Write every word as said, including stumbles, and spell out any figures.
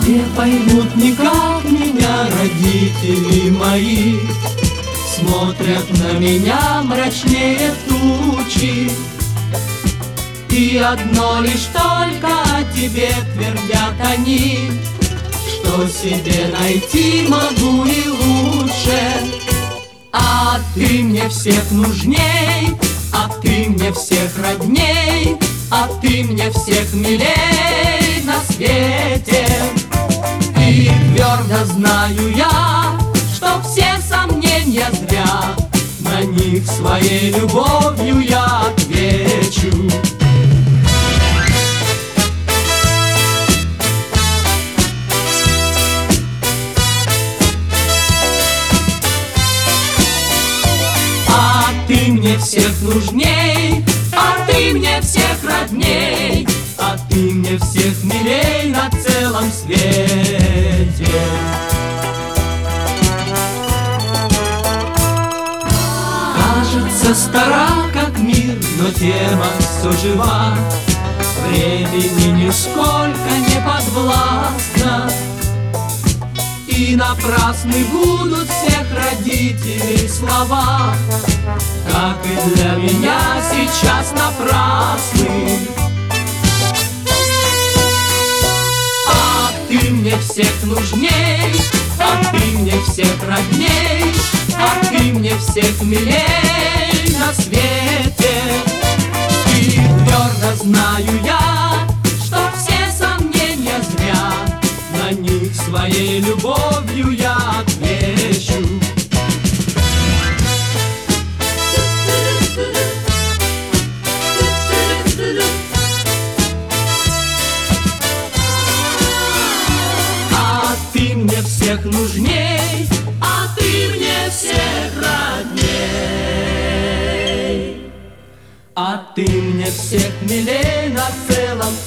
Не поймут никак меня родители мои, смотрят на меня мрачнее тучи. И одно лишь только о тебе твердят они, что себе найти могу и лучше. А ты мне всех нужней, а ты мне всех родней, а ты мне всех милей на свете. И твердо знаю я, что все сомнения зря, на них своей любовью я отвечу. А ты мне всех нужней, а ты мне всех родней, а ты мне всех милей на целом свете. Кажется, стара как мир, но тема все жива, времени нисколько не подвластна. И напрасны будут всех родителей слова, как и для меня сейчас напрасны. А ты мне всех нужней, а ты мне всех родней, а ты мне всех милей на свете. И твердо знаю я, что все сомнения зря, на них своей любовью я отвечу. А ты мне всех нужней, а ты мне всех родней, а ты мне всех милей на целом